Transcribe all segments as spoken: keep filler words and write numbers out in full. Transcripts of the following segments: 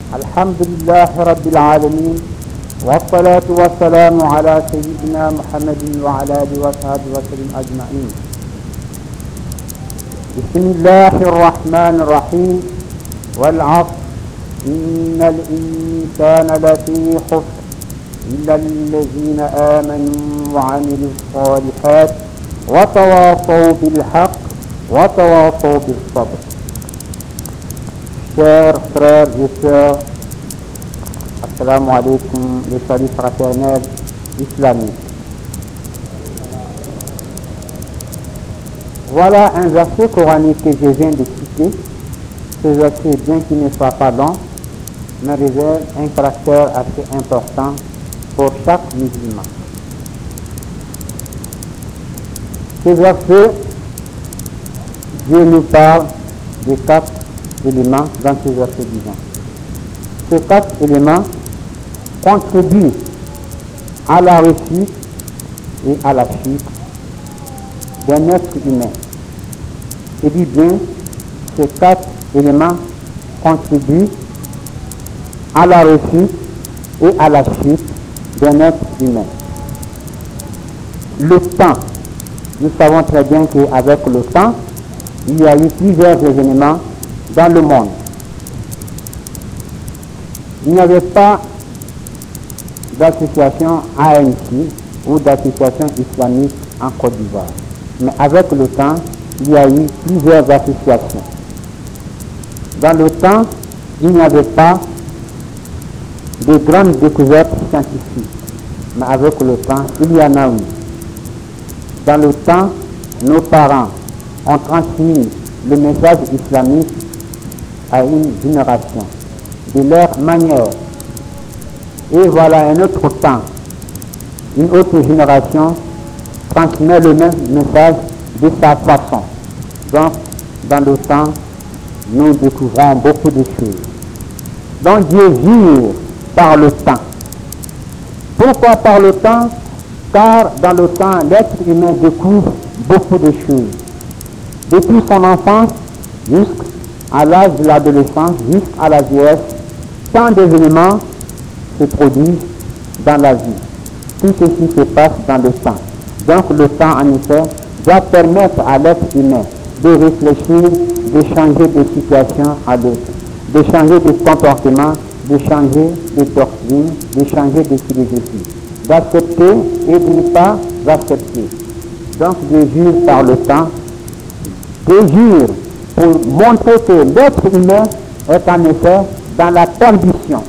الحمد لله رب العالمين والصلاة والسلام على سيدنا محمد وعلى آله وصحبه وسلم أجمعين. بسم الله الرحمن الرحيم. والعصر إن الإنسان لفي خسر إلا الذين آمنوا وعملوا الصالحات وتواصوا بالحق وتواصوا بالصبر. Chers frères et sœurs, assalamu alaikum, le salut fraternel islamique. Voilà un verset coranique que je viens de citer. Ce verset, bien qu'il ne soit pas long, me révèle un caractère assez important pour chaque musulman. Ce verset, Dieu nous parle de quatre éléments dans ce verset divin. Ces quatre éléments contribuent à la réussite et à la chute d'un être humain. Je dis bien, ces quatre éléments contribuent à la réussite et à la chute d'un être humain. Le temps. Nous savons très bien qu'avec le temps, il y a eu plusieurs événements dans le monde. Il n'y avait pas d'association A N C ou d'association islamique en Côte d'Ivoire. Mais avec le temps, il y a eu plusieurs associations. Dans le temps, il n'y avait pas de grandes découvertes scientifiques. Mais avec le temps, il y en a eu. Dans le temps, nos parents ont transmis le message islamique à une génération, de leur manière. Et voilà un autre temps, une autre génération transmet le même message de sa façon. Donc, dans le temps, nous découvrons beaucoup de choses. Donc, Dieu jure par le temps. Pourquoi par le temps? Car dans le temps, l'être humain découvre beaucoup de choses. Depuis son enfance jusqu'à l'âge de l'adolescence, jusqu'à la vieillesse, tant d'événements se produisent dans la vie. Tout ceci se passe dans le temps. Donc le temps, en effet, doit permettre à l'être humain de réfléchir, de changer de situation à l'autre, de changer de comportement, de changer de doctrine, de changer de philosophie, d'accepter et de ne pas accepter. Donc Dieu jure par le temps, Dieu jure pour montrer que l'être humain est en effet dans la perdition.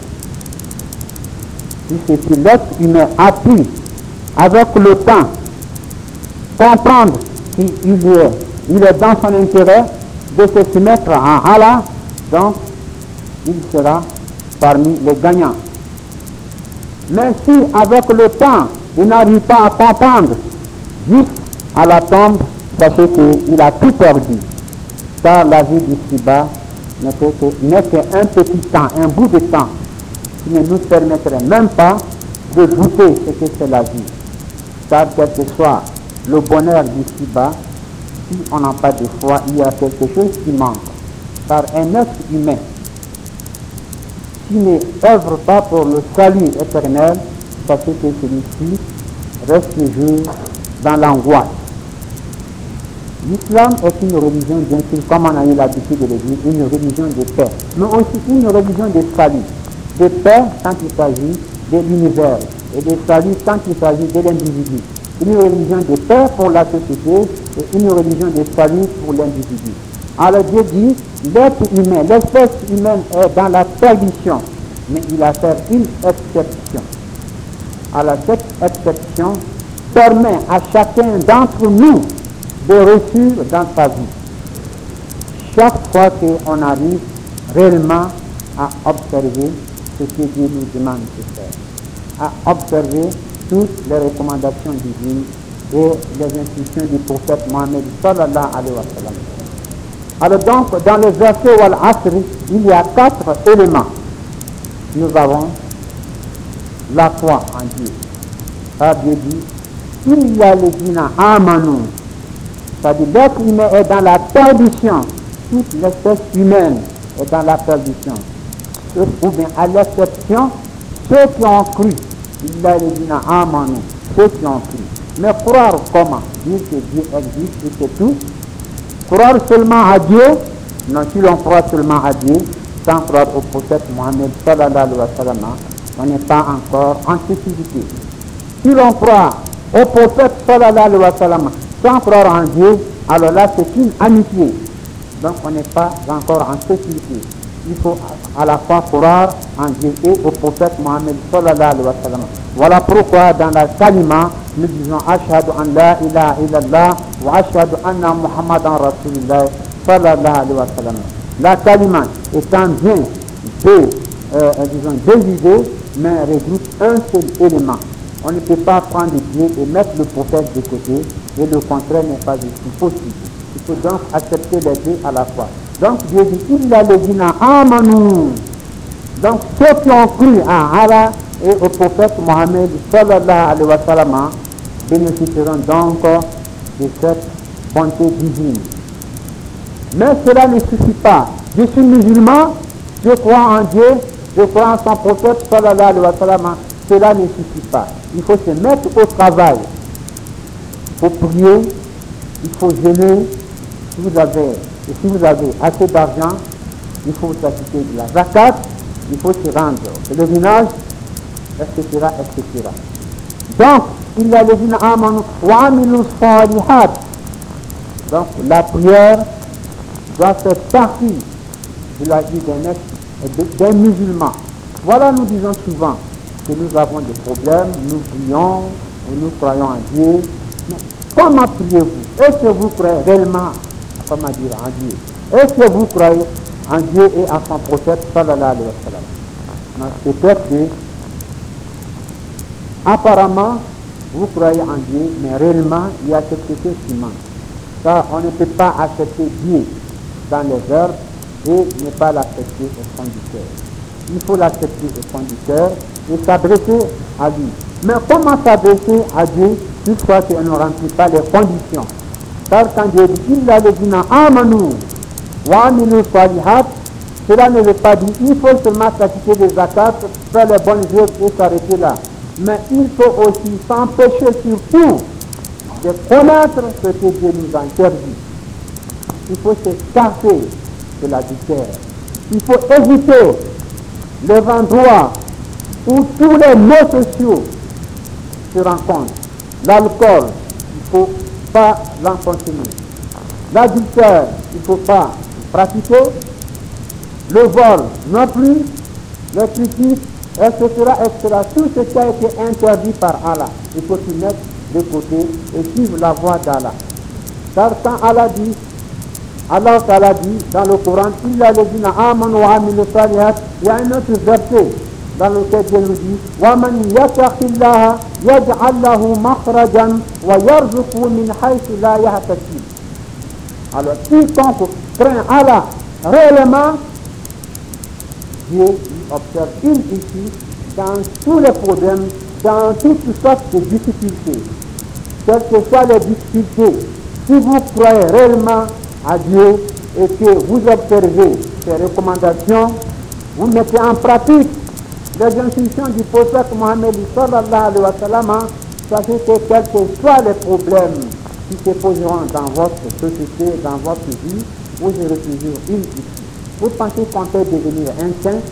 Si l'être humain a pu, avec le temps, comprendre qu'il est, il est dans son intérêt de se soumettre à Allah, donc il sera parmi les gagnants. Mais si avec le temps, il n'arrive pas à comprendre, jusqu'à la tombe, sachez qu'il a tout perdu. Car la vie d'ici-bas n'est qu'un petit temps, un bout de temps, qui ne nous permettrait même pas de goûter ce que c'est la vie. Car quel que soit le bonheur d'ici-bas, si on n'a pas de foi, il y a quelque chose qui manque. Car un être humain qui ne œuvre pas pour le salut éternel, sachez que celui-ci reste toujours dans l'angoisse. L'islam est une religion, bien sûr, comme on a eu l'habitude de le dire, une religion de paix, mais aussi une religion de salut. De paix quand il s'agit de l'univers et de salut quand il s'agit de l'individu. Une religion de paix pour la société et une religion de salut pour l'individu. Alors Dieu dit, l'être humain, l'espèce humaine est dans la perdition, mais il a fait une exception. Alors cette exception permet à chacun d'entre nous de réussir dans sa vie. Chaque fois qu'on arrive réellement à observer ce que Dieu nous demande de faire, à observer toutes les recommandations divines et les instructions du prophète Mohammed sallallahu alayhi wa sallam. Alors donc, dans le verset Wal Asr, il y a quatre éléments. Nous avons la foi en Dieu. Ah, Dieu dit, il y a les dîners amanu. C'est-à-dire l'être humain est dans la perdition. Toute l'espèce humaine est dans la perdition. ou bien à l'exception, ceux qui ont cru. Il a dit Amanu, ceux qui ont cru. Mais croire comment? Dire que Dieu existe et c'est tout. Croire seulement à Dieu? Non, si l'on croit seulement à Dieu, sans croire au prophète Mohammed sallallahu alayhi wa sallam, on n'est pas encore en sécurité. Si l'on croit au prophète sallallahu alayhi wa sallam, sans croire en Dieu, alors là c'est une amitié. Donc on n'est pas encore en sécurité. Il faut à la fois croire en Dieu et au prophète Mohammed sallallahu alayhi wa sallam. Voilà pourquoi dans la kalima, nous disons Ashhadu an la ilaha illallah wa ashhadu anna Muhammadan Rasulullah sallallahu alayhi wa sallam. La kalima étant bien deux, euh, disons deux idées, mais regroupe un seul élément. On ne peut pas prendre Dieu et mettre le prophète de côté, et le contraire n'est pas du tout possible. Il faut donc accepter les deux à la fois. Donc Dieu dit, il a le dina amanu. Donc ceux qui ont cru à Allah et au prophète Mohammed sallallahu alayhi wa sallam bénéficieront donc de cette bonté divine. Mais cela ne suffit pas. Je suis musulman, je crois en Dieu, je crois en son prophète sallallahu alayhi wa sallam. Cela ne suffit pas. Il faut se mettre au travail. Il faut prier, il faut jeûner. Si vous avez, et si vous avez assez d'argent, il faut vous acquitter de la zakat, il faut se rendre au pèlerinage, et cetera, et cetera. Donc, il y a les dînes amanu wa amilu salihat. Donc, la prière doit faire partie de la vie d'un, d'un musulman. Voilà, nous disons souvent que nous avons des problèmes, nous prions, et nous croyons en Dieu. Mais comment priez-vous? Est-ce que vous croyez réellement, comment dire, en Dieu? Est-ce que vous croyez en Dieu et en son prophète sallallahu alayhi wa sallam? Peut-être que, apparemment, vous croyez en Dieu, mais réellement, il y a quelque chose qui manque. Car on ne peut pas accepter Dieu dans les heures et ne pas l'accepter au fond du cœur. Il faut l'accepter au fond du cœur et s'adresser à lui. Mais comment s'adresser à Dieu toutefois qu'on ne remplit pas les conditions? Car quand Dieu dit il a le dîna amanu wa amilu salihat, cela ne veut pas dire il faut seulement s'acquitter des zakat, faire les bonnes œuvres et s'arrêter là. Mais il faut aussi s'empêcher surtout de connaître ce que Dieu nous interdit. Il faut s'écarter de l'adultère. Il faut éviter les endroits où tous les maux sociaux se rencontrent. L'alcool, il ne faut pas l'en consommer. L'adultère, il ne faut pas pratiquer. Le vol non plus. Le critiques, et cetera, et cetera. Tout ce qui a été interdit par Allah, il faut s'y mettre de côté et suivre la voie d'Allah. Car quand Allah dit, Allah Ta'ala dit dans le Coran, il a les dînes amanu wa amilu salihat, il y a un autre verset dans lequel Dieu nous dit وَمَنْ يَتَقِ اللَّهَ يَجْعَلْ لَهُ مَخْرَجًا وَيَرْزُقْهُ مِنْ حَيْثُ لَا يَحْتَسِبُ. Alors, quiconque craint Allah réellement, Dieu observe une issue dans tous les problèmes, dans toutes sortes de difficultés. Quelles que soient les difficultés, si vous croyez réellement à Dieu et que vous observez ses recommandations, vous mettez en pratique les instructions du prophète Mohammed sallallahu alayhi wa sallam, sachez que quels que soient les problèmes qui se poseront dans votre société, dans votre vie, vous aurez toujours une issue. Vous pensez qu'on peut devenir un saint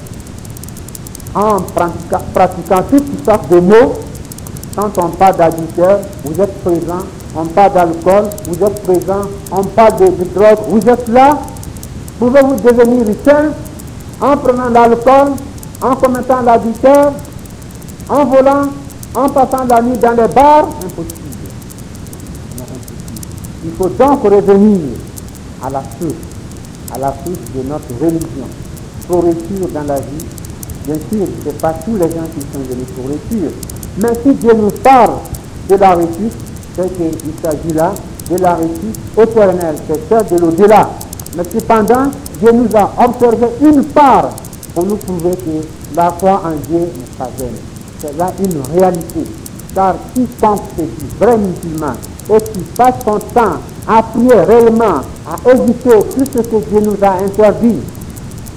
en pratiquant, pratiquant toutes sortes de mots. Quand on parle d'adultère, vous êtes présent. On parle d'alcool, vous êtes présent. On parle de, de drogue, vous êtes là. Pouvez-vous devenir saint en prenant l'alcool, en commettant l'adultère, en volant, en passant la nuit dans les bars? Impossible. Non, impossible. Il faut donc revenir à la source, à la source de notre religion, pour réussir dans la vie. Bien sûr, ce n'est pas tous les gens qui sont venus pour réussir. Mais si Dieu nous parle de la réussite, c'est qu'il s'agit là de la réussite éternelle, c'est celle de l'au-delà. Mais cependant, Dieu nous a observé une part pour nous prouver que la foi en Dieu n'est pas vaine. C'est là une réalité. Car quiconque se dit vrai musulman et qui passe son temps à prier réellement, à éviter tout ce que Dieu nous a interdit,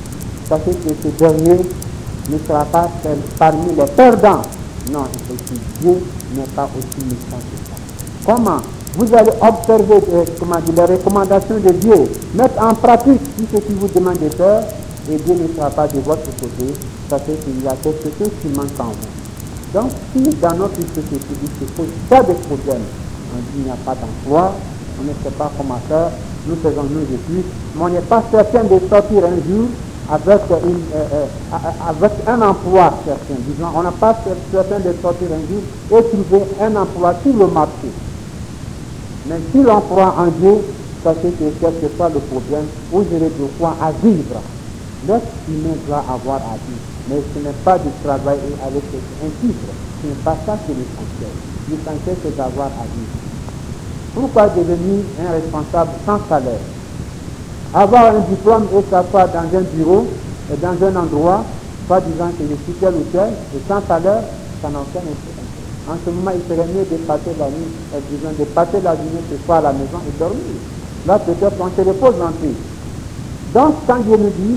sachez que ce dernier ne sera pas parmi les perdants. Non, effectivement, Dieu n'est pas aussi méchant que ça. Comment vous allez observer euh, comment dire, les recommandations de Dieu, mettre en pratique tout ce qu'il vous demande de faire, et Dieu ne sera pas de votre côté, sachez qu'il y a quelque chose qui manque en vous. Donc, si dans notre société, il se pose pas de problème, on dit qu'il n'y a pas d'emploi, on ne sait pas comment faire, nous faisons nos études, mais on n'est pas certain de sortir un jour avec, une, euh, euh, avec un emploi certain. Disons, on n'a pas certain de sortir un jour et trouver un emploi sur le marché. Mais si l'on croit en Dieu, sachez que quel que soit le problème, vous aurez de quoi à vivre. L'être humain doit avoir à vivre. Mais ce n'est pas du travail avec un titre. Ce n'est pas ça qui est l'essentiel. L'essentiel, c'est d'avoir à vivre. Pourquoi devenir un responsable sans salaire? Avoir un diplôme et s'asseoir dans un bureau et dans un endroit, soit disant que je suis tel ou tel, et sans salaire, ça n'a aucun intérêt. En ce moment, il serait mieux de passer la nuit, euh, disons, de passer la journée ce soir à la maison et dormir. Là, peut-être on se repose en paix. Donc, quand Dieu nous dit,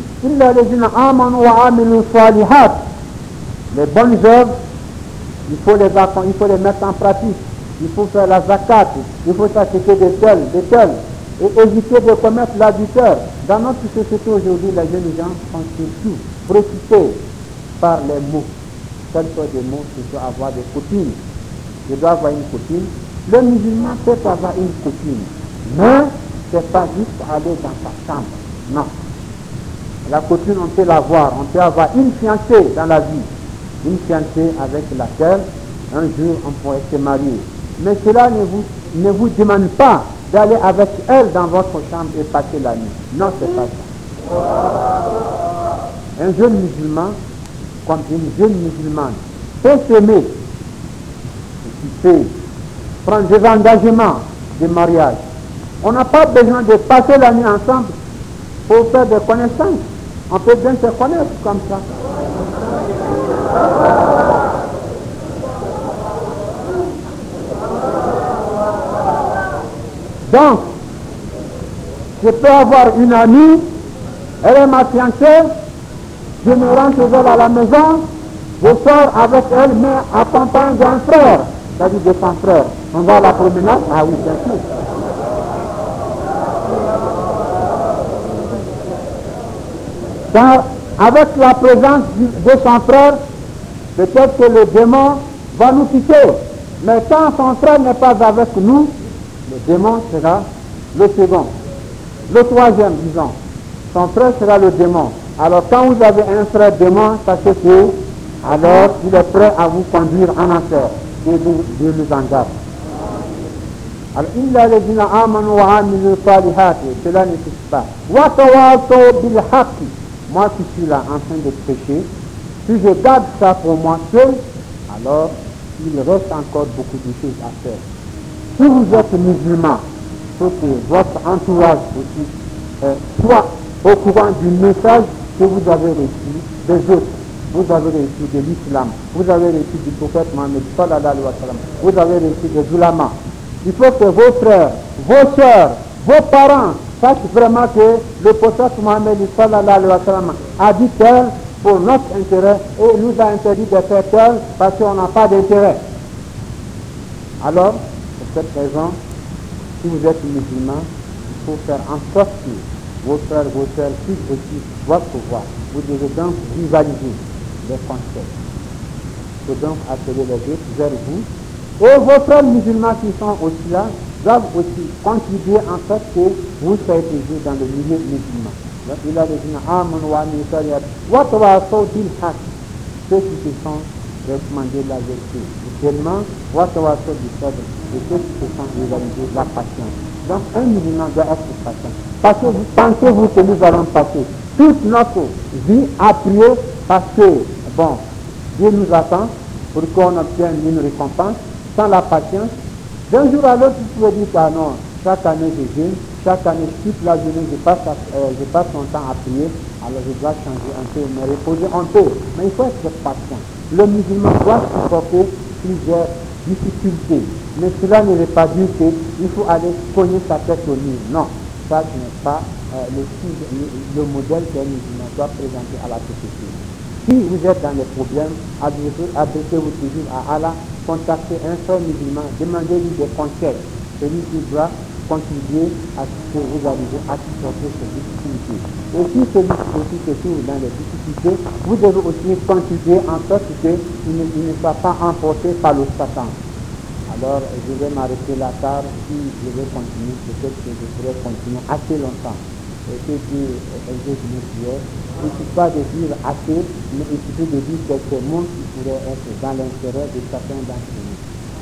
les bonnes œuvres, il faut les apprendre, il faut les mettre en pratique. Il faut faire la zakat, il faut s'acheter de tel, de tel, et éviter de commettre l'adultère. Dans notre société aujourd'hui, les jeunes gens sont surtout préoccupés par les mots. Quels sont des mots? Il doit avoir des copines. Je dois avoir une copine. Le musulman peut avoir une copine, mais ce n'est pas juste aller dans sa chambre. Non. La copine, on peut l'avoir. On peut avoir une fiancée dans la vie. Une fiancée avec laquelle, un jour, on pourrait se marier. Mais cela ne vous, ne vous demande pas d'aller avec elle dans votre chambre et passer la nuit. Non, c'est pas ça. Un jeune musulman, comme une jeune musulmane, peut s'aimer, qui peut prendre des engagements de mariage. On n'a pas besoin de passer la nuit ensemble pour faire des connaissances. On peut bien se connaître comme ça. Donc, je peux avoir une amie, elle est ma fiancée, je me rentre vers à la maison, je sors avec elle, mais accompagne d'un frère, c'est-à-dire de son frère. On va à la promenade, ah oui, bien sûr. Car avec la présence de son frère, peut-être que le démon va nous quitter. Mais quand son frère n'est pas avec nous, le démon sera le second. Le troisième, disons. Son frère sera le démon. Alors quand vous avez un frère démon, sachez que, alors il est prêt à vous conduire en enfer. Dieu nous en garde. Alors, illa ladina amanu wa amilu salihati, cela ne suffit pas. Wa tawasaw bil haqqi. Moi qui suis là en train de prêcher, si je garde ça pour moi seul, alors il reste encore beaucoup de choses à faire. Si vous êtes musulman, il faut que votre entourage aussi euh, soit au courant du message que vous avez reçu des autres. Vous avez reçu de l'islam, vous avez reçu du prophète Mohammed sallallahu alayhi wa sallam, vous avez reçu des ulama. Il faut que vos frères, vos soeurs, vos parents sachent vraiment que le prophète Mohammed sallallahu alayhi wa sallam a dit tel pour notre intérêt et nous a interdit de faire tel parce qu'on n'a pas d'intérêt. Alors, pour cette raison, si vous êtes musulman, il faut faire en sorte que vos frères, vos soeurs puissent aussi votre pouvoir. Vous devez donc visualiser les conseils. Il faut donc appeler les autres vers vous. Et vos frères musulmans qui sont aussi là doivent aussi contribuer en fait que vous soyez toujours dans le milieu musulman. Il a dit ceux qui se sont recommandés la vertu. Seulement, et ceux qui se sont réalisés la patience. Donc un musulman doit être patient. Parce que vous pensez-vous que nous allons passer toute notre vie à prier parce que, bon, Dieu nous attend pour qu'on obtienne une récompense sans la patience. D'un jour à l'autre, vous pouvez dire que ah non, chaque année je jeûne, chaque année toute la journée je passe, à, euh, je passe mon temps à prier, alors je dois changer un peu, me reposer un peu. Mais il faut être patient. Le musulman doit supporter plusieurs difficultés. Mais cela ne veut pas dire qu'il faut aller cogner sa tête au mur. Non. ça ce n'est pas euh, le, le, le modèle qu'un musulman doit présenter à la société. Si vous êtes dans des problèmes, adressez-vous toujours à Allah, contactez un seul musulman, demandez-lui des conseils. Celui qui doit contribuer à ce que vous arrivez à supporter ces difficultés. Et si celui qui se trouve dans les difficultés, vous devez aussi contribuer en sorte qu'il ne, il ne soit pas emporté par le Satan. Alors, je vais m'arrêter là car si je vais continuer, peut-être que je pourrais continuer assez longtemps. Et que Dieu exauce mes prières. Il ne suffit pas de dire assez, mais il suffit de dire quelques mots qui pourraient être dans l'intérêt de chacun d'entre nous.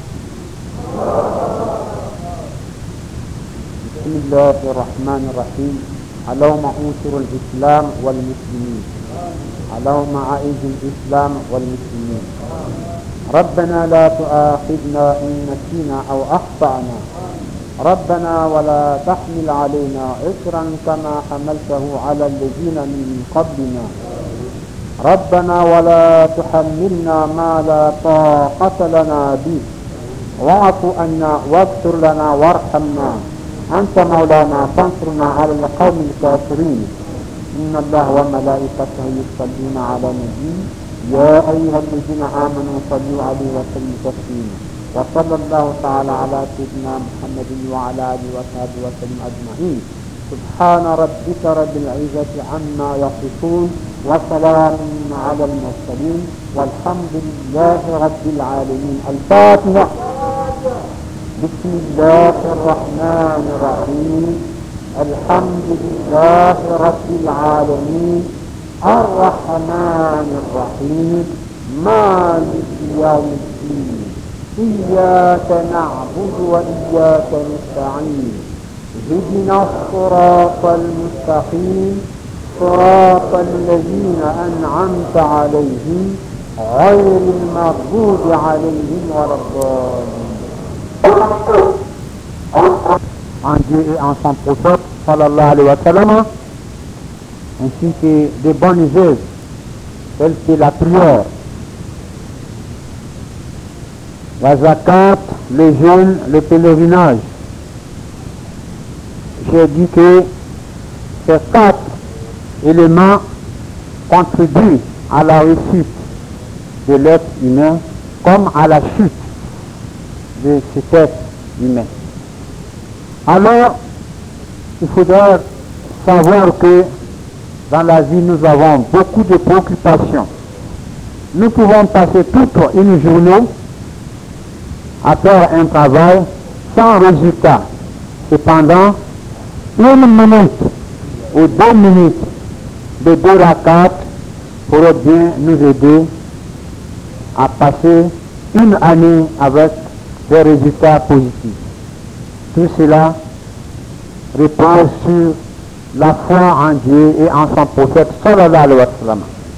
بسم الله الرحمن الرحيم اللهم انصر الإسلام والمسلمين اللهم أعز الإسلام والمسلمين ربنا لا تؤاخذنا إن نسينا أو أخطأنا ربنا ولا تحمل علينا إصرا كما حملته على الذين من قبلنا ربنا ولا تحملنا ما لا طاقة لنا به واعف عنا واغفر لنا وارحمنا أنت مولانا فانصرنا على القوم الكافرين إن الله وملائكته يصلون على النبي يا أيها الذين آمنوا صلوا عليه وسلموا تسليما وصلى الله تعالى على سيدنا محمد وعلى آله وصحبه وسلم أجمعين سبحان ربك رب العزة عما يصفون وسلام على المرسلين والحمد لله رب العالمين. الفاتحة. بسم الله الرحمن الرحيم الحمد لله رب العالمين الرحمن الرحيم مالك يوم الدين إياك نعبد وإياك نستعين اهدنا الصراط المستقيم صراط الذين أنعمت عليهم غير المغضوب عليهم ولا الضالين. En Dieu et en son prophète sallallahu alayhi wa sallam, ainsi que des bonnes œuvres telles que la prière, la zakat, le jeûne, le pèlerinage. J'ai dit que ces quatre éléments contribuent à la réussite de l'être humain comme à la chute de cet être humain. Alors, il faudra savoir que dans la vie, nous avons beaucoup de préoccupations. Nous pouvons passer toute une journée à faire un travail sans résultat. Cependant, une minute ou deux minutes de deux rakats pourraient bien nous aider à passer une année avec des résultats positifs. Tout cela repose sur la foi en Dieu et en son prophète sallallahu alayhi wa sallam.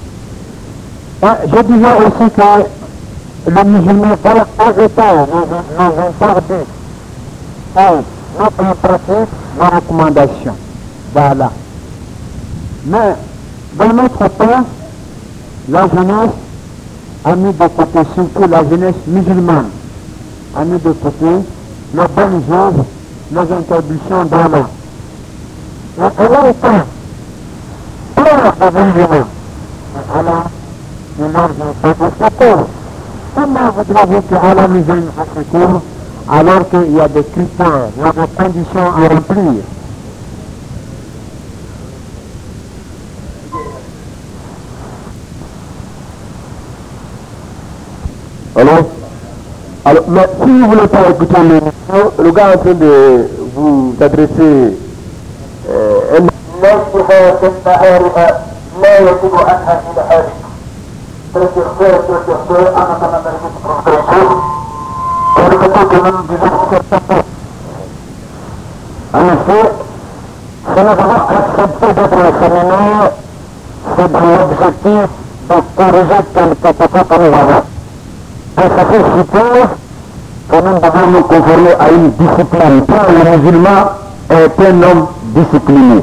Je disais aussi que le musulman va arrêter nos interdits et notre pratique, nos recommandations. Voilà. Mais dans notre temps, la jeunesse a mis de côté, surtout la jeunesse musulmane, a mis de côté les bonnes œuvres, les interdictions d'Allah. Et elle a été plein de musulmans. Allah, il leur fait au secours. Comment voudrez-vous que Allah nous vienne au secours alors qu'il y a des critères, il y a des conditions à remplir? Alors, alors, mais si vous ne voulez pas écouter l'émission, le gars est en train de vous adresser euh, un... En effet, si nous avons accepté d'être le séminaire, c'est dans l'objectif de corriger quelque chose que nous avons. Et ça fait suppose que nous devons nous conformer à une discipline. Car le musulman est un homme discipliné.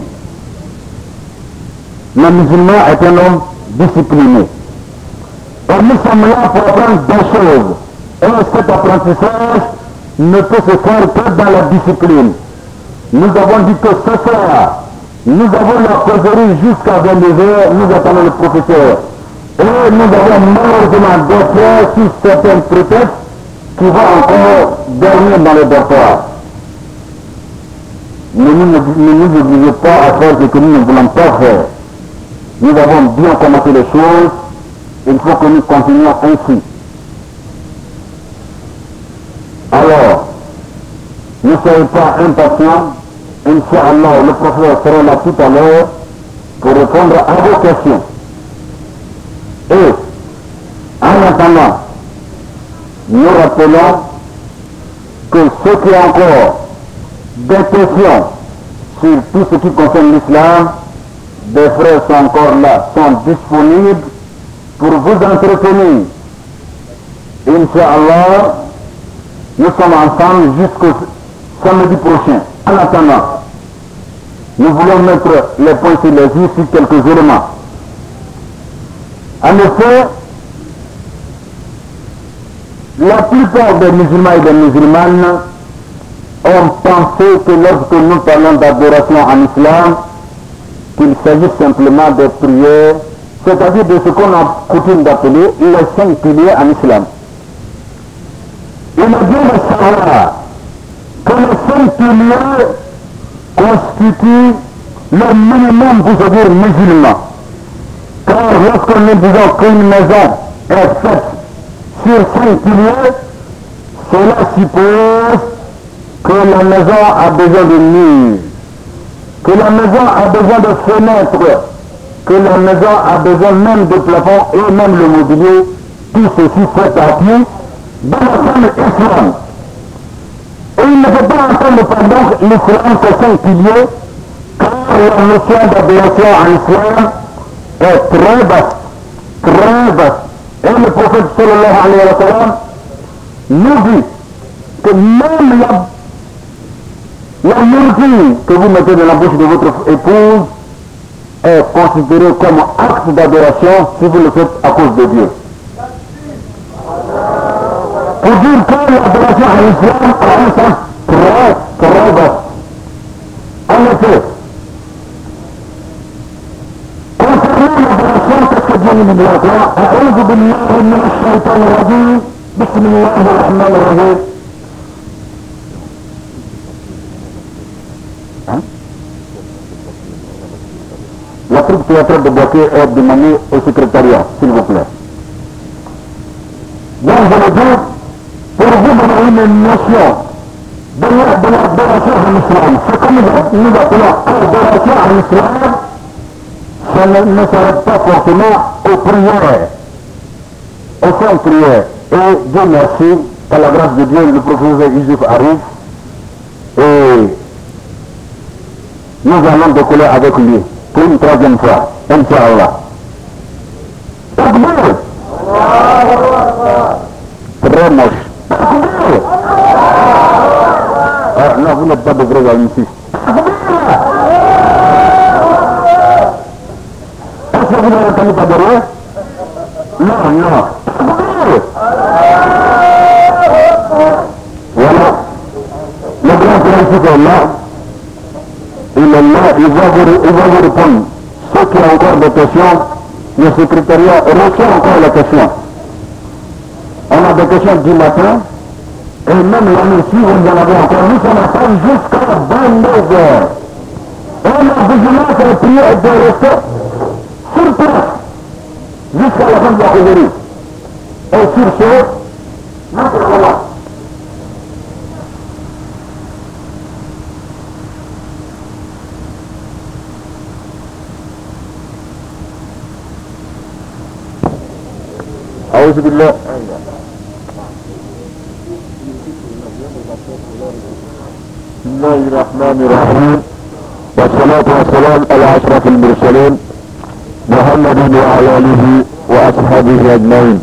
Le musulman est un homme discipliné. Et nous sommes là pour apprendre deux choses. Et cet apprentissage ne peut se faire que dans la discipline. Nous avons dit que ce soir, nous avons la causerie jusqu'à vingt-deux heures, nous attendons le professeur. Et nous avons malheureusement d'autres, sous certains prétextes, qui vont encore dormir dans le dortoir. Mais nous ne nous obligez pas à faire ce que nous ne voulons pas faire. Nous avons bien commencé les choses, il faut que nous continuions ainsi. Alors, ne soyez pas impatients, Inch'Allah, le professeur sera là tout à l'heure pour répondre à vos questions. Et, en attendant, nous rappelons que ceux qui ont encore des questions sur tout ce qui concerne l'islam, des frères sont encore là, sont disponibles pour vous entretenir. Inch'Allah, nous sommes ensemble jusqu'au samedi prochain. En attendant, nous voulons mettre les points sur les i sur quelques éléments. En effet, la plupart des musulmans et des musulmanes ont pensé que lorsque nous parlons d'adoration en islam, qu'il s'agit simplement de prières, c'est-à-dire de ce qu'on a coutume d'appeler les cinq piliers en islam. Il est bien de savoir que les cinq piliers constituent le minimum pour se dire musulman. Car lorsque nous disons qu'une maison est faite sur cinq piliers, cela suppose que la maison a besoin de murs, que la maison a besoin de fenêtres, que la maison a besoin même de plafond et même le mobilier. Tout ceci fait partie de l'ensemble islam. Et il ne faut pas entendre pendant l'islam que cinq piliers, car la notion d'adoration en islam est très vaste, très vaste. Et le prophète sallallahu alayhi wa sallam nous dit que même la, la nourriture que vous mettez dans la bouche de votre épouse est considérée comme acte d'adoration si vous le faites à cause de Dieu. Pour dire que l'adoration en islam a un sens très, très vaste. En effet, concernant l'adoration, qu'est-ce que Dieu nous dit là? أعوذ بالله من الشيطان الرجيم بسم الله الرحمن الرحيم. La troupe théâtrale de Boaké est demandée au secrétariat, s'il vous plaît. Donc je le dis, pour vous donner une notion de l'adoration en islam, ce que nous appelons adoration en islam, ça ne, ne s'arrête pas forcément aux prières, aux cinq prières. Et Dieu merci, par la grâce de Dieu, le professeur Yusuf arrive et nous allons décoller avec lui pour une troisième fois, Inch'Allah. Takbir! Très moche. Takbir! Ah, non, vous n'êtes pas de vrais amis ici. Est-ce que vous n'avez entendu pas derrière? Non, non. Voilà. Le grand principe est là. Il est là, il va vous, il va vous répondre. Ceux qui ont encore des questions, le secrétariat reçoit encore les questions. On a des questions du matin, et même la nuit, si vous en avez encore, nous sommes ensemble jusqu'à vingt-deux heures. On a vigilance et prière de rester sur place jusqu'à la fin de la causerie. Et sur ce, nous sommes là. أعوذ بالله بسم الله الرحمن الرحيم والصلاة والسلام على أشرف المرسلين محمد وعلى آله وأصحابه أجمعين.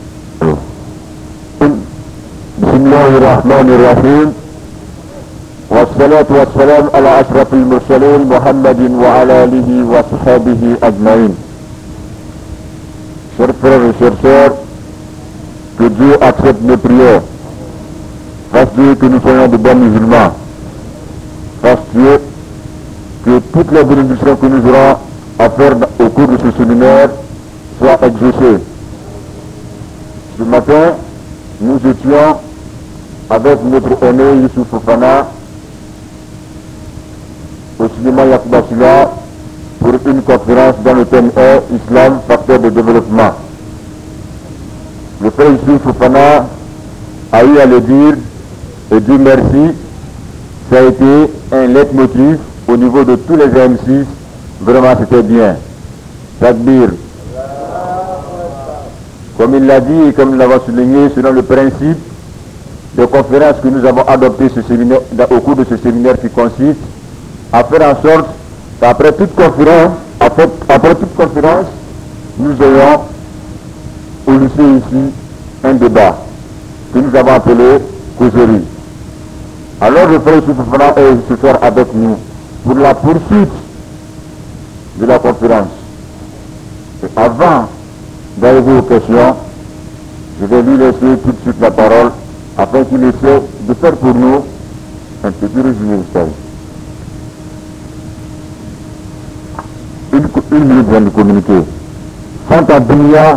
بسم الله الرحمن الرحيم والصلاة والسلام على أشرف المرسلين محمد وعلى آله وصحبه أجمعين. Chers frères et chers sœurs, que Dieu accepte nos prières. Fasse Dieu que nous soyons de bons musulmans. Fasse Dieu que toutes les bénédictions que nous aurons à faire au cours de ce séminaire soient exaucées. Ce matin, nous étions avec notre aîné Youssouf Fofana au cinéma Yacouba Silla pour une conférence dans le thème est Islam, facteur de développement. Le frère Youssouf Fofana a eu à le dire et Dieu merci, ça a été un leitmotiv au niveau de tous les M six, vraiment c'était bien. Takbir. Comme il l'a dit et comme nous l'avons souligné, selon le principe de conférence que nous avons adopté ce séminaire, au cours de ce séminaire qui consiste à faire en sorte qu'après toute conférence, après, après toute conférence, nous ayons au lycée ici un débat que nous avons appelé causerie. Alors le frère Youssouf Fofana est ce soir avec nous pour la poursuite de la conférence. Et avant d'arriver aux questions, je vais lui laisser tout de suite la parole afin qu'il essaie de faire pour nous un petit résumé historique. Une, une minute vient de communiquer. Santa Dunia.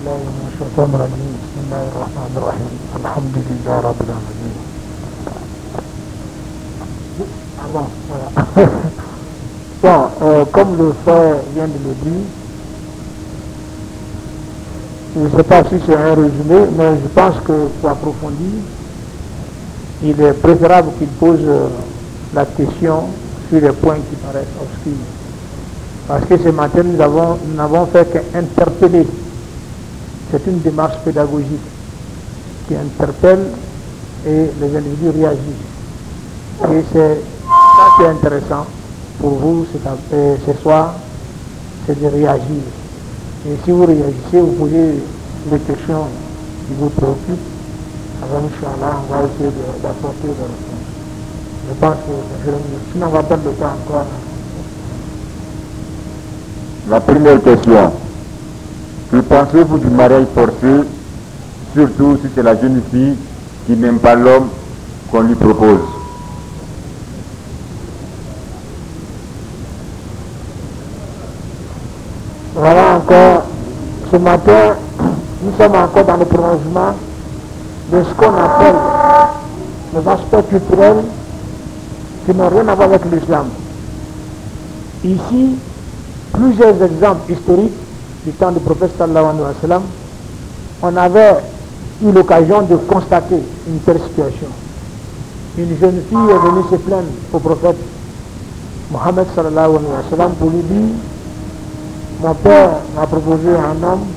Bon, voilà. Bon euh, comme le frère vient de le dire, je ne sais pas si c'est un résumé, mais je pense que pour approfondir, il est préférable qu'il pose euh, la question sur les points qui paraissent obscurs. Parce que ce matin, nous avons, nous n'avons fait qu'interpeller. C'est une démarche pédagogique qui interpelle et les individus réagissent. Et c'est ça qui est intéressant pour vous ce soir, c'est de réagir. Et si vous réagissez, vous posez des questions qui vous préoccupent, alors Inch'Allah, on va essayer d'apporter des réponses. Je pense que sinon on va perdre le temps encore. La première question. Que pensez-vous du mariage forcé, surtout si c'est la jeune fille qui n'aime pas l'homme qu'on lui propose? Voilà encore, ce matin, nous sommes encore dans le prolongement de ce qu'on appelle les aspects culturels qui n'ont rien à voir avec l'islam. Ici, plusieurs exemples historiques du temps du prophète sallallahu alayhi wa sallam, on avait eu l'occasion de constater une telle situation. Une jeune fille est venue se plaindre au prophète Mohammed sallallahu alayhi wa sallam pour lui dire: mon père m'a proposé à un homme,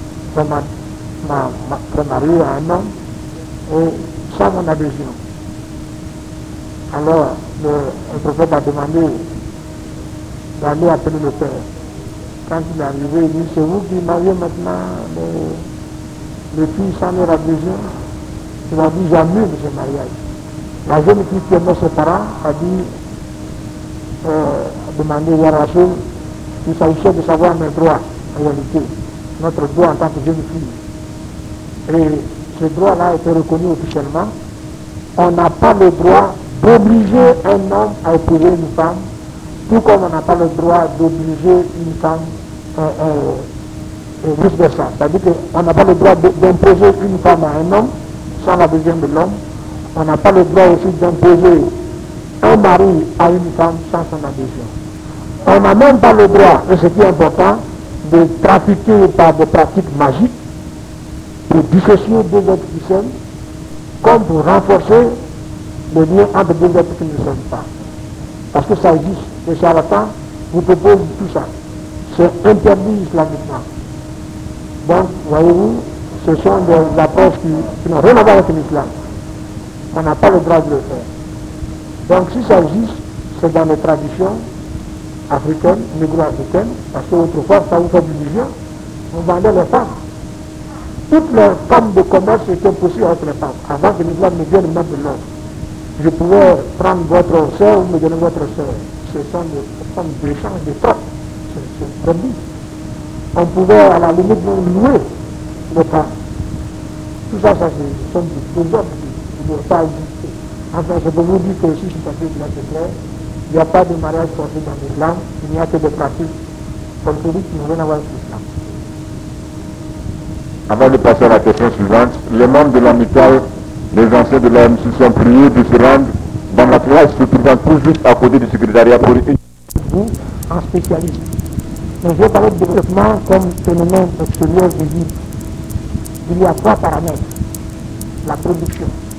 m'a marié à un homme, et sans mon adhésion. Alors, le, le prophète a demandé d'aller appeler le père. Quand il est arrivé, il dit: c'est vous qui mariez maintenant le, le fils sans leur adhésion? Il a dit: j'annule ce mariage. La jeune fille qui aimait ses parents a dit, euh, a demandé à Rasoul, il s'agissait de savoir mes droits, en réalité, notre droit en tant que jeune fille. Et ce droit-là a été reconnu officiellement. On n'a pas le droit d'obliger un homme à épouser une femme, tout comme on n'a pas le droit d'obliger une femme euh, euh, et vice-versa. C'est-à-dire qu'on n'a pas le droit d'imposer une femme à un homme sans la besoin de l'homme. On n'a pas le droit aussi d'imposer un mari à une femme sans son adhésion. On n'a même pas le droit, et ce qui est important, de trafiquer par des pratiques magiques pour dissocier deux êtres qui s'aiment, comme pour renforcer le lien entre deux êtres qui ne s'aiment pas. Parce que ça existe. Les charlatans vous proposent tout ça. C'est interdit islamiquement. Donc, voyez-vous, ce sont des approches qui, qui n'ont rien à voir avec l'islam. On n'a pas le droit de le faire. Donc, si ça existe, c'est dans les traditions africaines, négro-africaines, parce qu'autrefois, ça vous fait du vision, on vendait les femmes. Toutes les femmes de commerce étaient possibles avec les femmes, avant que l'islam ne vienne mettre de l'ordre. je pouvais prendre votre soeur ou me donner votre soeur. Ce sont des formes d'échange, de troc. C'est très bien. On pouvait à la limite nous louer le temps. Tout ça, ça ce sont des ordres qui ne doivent pas exister. Enfin, je peux vous dire que si je suis passé de la clair, il n'y a pas de mariage forcé dans l'islam, il n'y a que des pratiques comme celui qui n'ont rien à voir avec l'islam. Avant de passer à la question suivante, les membres de l'amicale, les anciens de l'O M C sont priés de se rendre dans la classe se trouvant tout juste à côté du secrétariat pour une... Vous, en spécialiste. Mais je vais parler de développement comme phénomène extérieur visible. Il y a trois paramètres. La production,